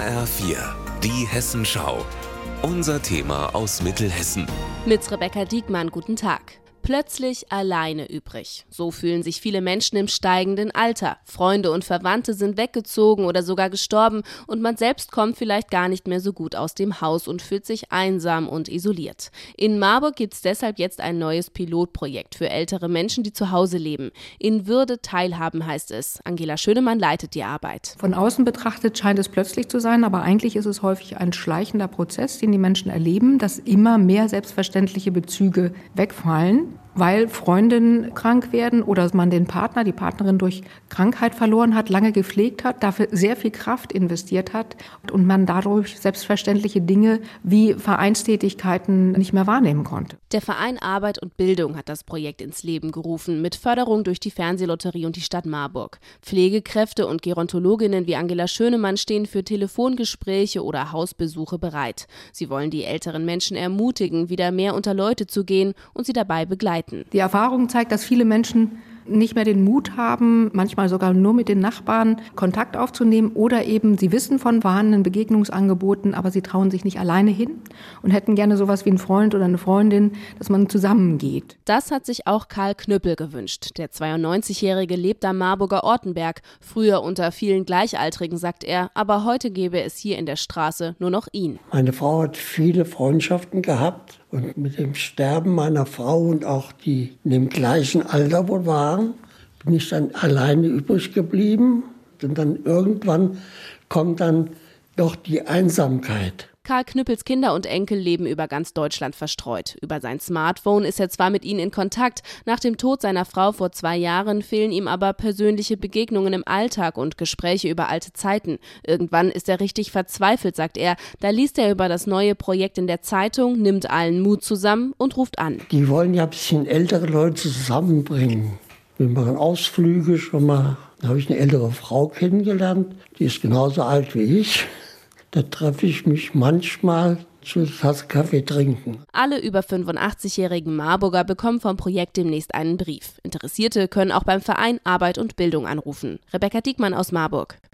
HR4, die Hessenschau. Unser Thema aus Mittelhessen. Mit Rebecca Diekmann, guten Tag. Plötzlich alleine übrig. So fühlen sich viele Menschen im steigenden Alter. Freunde und Verwandte sind weggezogen oder sogar gestorben und man selbst kommt vielleicht gar nicht mehr so gut aus dem Haus und fühlt sich einsam und isoliert. In Marburg gibt es deshalb jetzt ein neues Pilotprojekt für ältere Menschen, die zu Hause leben. In Würde teilhaben heißt es. Angela Schönemann leitet die Arbeit. Von außen betrachtet scheint es plötzlich zu sein, aber eigentlich ist es häufig ein schleichender Prozess, den die Menschen erleben, dass immer mehr selbstverständliche Bezüge wegfallen, weil Freundinnen krank werden oder man den Partner, die Partnerin durch Krankheit verloren hat, lange gepflegt hat, dafür sehr viel Kraft investiert hat und man dadurch selbstverständliche Dinge wie Vereinstätigkeiten nicht mehr wahrnehmen konnte. Der Verein Arbeit und Bildung hat das Projekt ins Leben gerufen, mit Förderung durch die Fernsehlotterie und die Stadt Marburg. Pflegekräfte und Gerontologinnen wie Angela Schönemann stehen für Telefongespräche oder Hausbesuche bereit. Sie wollen die älteren Menschen ermutigen, wieder mehr unter Leute zu gehen und sie dabei begleiten. Die Erfahrung zeigt, dass viele Menschen nicht mehr den Mut haben, manchmal sogar nur mit den Nachbarn Kontakt aufzunehmen oder eben sie wissen von warnenden Begegnungsangeboten, aber sie trauen sich nicht alleine hin und hätten gerne sowas wie einen Freund oder eine Freundin, dass man zusammengeht. Das hat sich auch Karl Knüppel gewünscht. Der 92-Jährige lebt am Marburger Ortenberg. Früher unter vielen Gleichaltrigen, sagt er, aber heute gäbe es hier in der Straße nur noch ihn. Meine Frau hat viele Freundschaften gehabt. Und mit dem Sterben meiner Frau und auch die in dem gleichen Alter wohl waren, bin ich dann alleine übrig geblieben. Und dann irgendwann kommt dann doch die Einsamkeit. Karl Knüppels Kinder und Enkel leben über ganz Deutschland verstreut. Über sein Smartphone ist er zwar mit ihnen in Kontakt, nach dem Tod seiner Frau vor 2 Jahren fehlen ihm aber persönliche Begegnungen im Alltag und Gespräche über alte Zeiten. Irgendwann ist er richtig verzweifelt, sagt er. Da liest er über das neue Projekt in der Zeitung, nimmt allen Mut zusammen und ruft an. Die wollen ja ein bisschen ältere Leute zusammenbringen. Wir machen Ausflüge schon mal. Da habe ich eine ältere Frau kennengelernt, die ist genauso alt wie ich. Da treffe ich mich manchmal zu einer Tasse Kaffee trinken. Alle über 85-jährigen Marburger bekommen vom Projekt demnächst einen Brief. Interessierte können auch beim Verein Arbeit und Bildung anrufen. Rebecca Diekmann aus Marburg.